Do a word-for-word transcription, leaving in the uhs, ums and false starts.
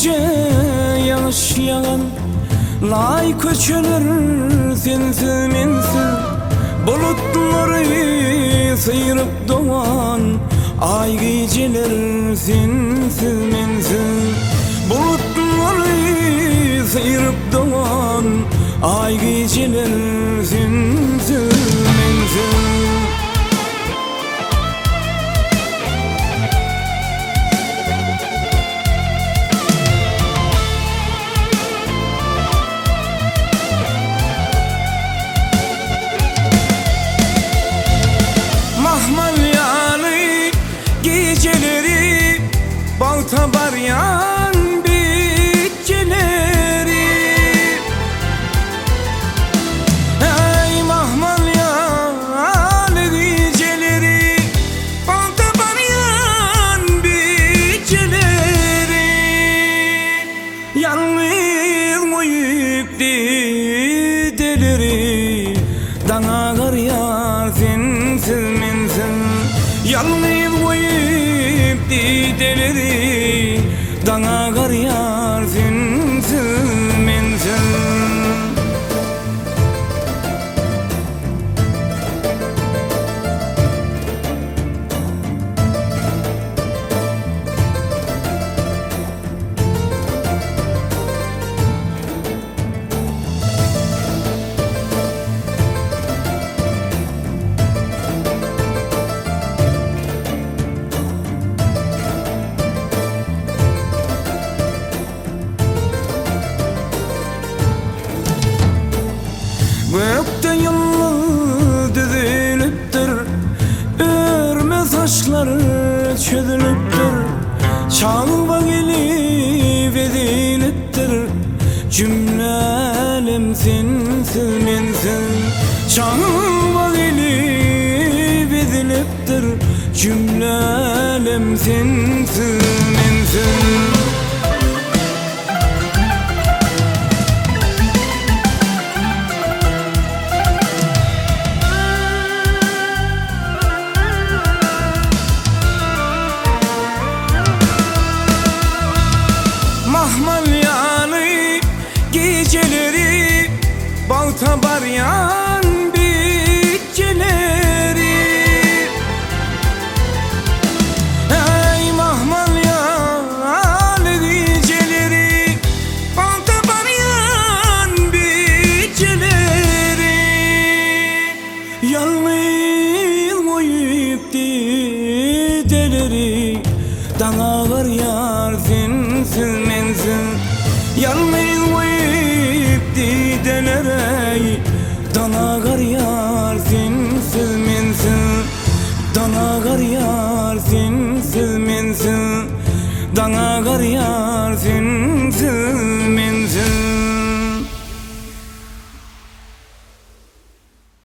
gece yağış yağan lay köçülür sensiz mensiz. Bulutları sıyırıp doğan ay geceler sensiz mensiz. Bulutları sıyırıp doğan ay geceler sensiz mensiz. Mahmalyalı geceleri, bal tabaryan bitkileri. Ey mahmalyalı geceleri, bal tabaryan bitkileri. Yalnız koyup dideleri, dana kar yar sensiz mensiz. Yalnız koyup dideleri, dana kar yar sensiz mensiz. Gökte yıldız düzülüptür, örme saçları çözülüptür. Çağıma gelip ediliptir, cümle alem sensiz mensiz. Çağıma gelip ediliptir, cümle alem sensiz mensiz. Mahmalyalı geceleri, bal tabaryan bitkileri. Ey mahmalyalı geceleri, bal tabaryan bitkileri. Yalnız koyup dideleri, dana kar yar sensiz mensiz. Yalnız koyup dideleri, dana kar yar sensiz mensiz. Dana kar yar sensiz mensiz. Dana kar yar sensiz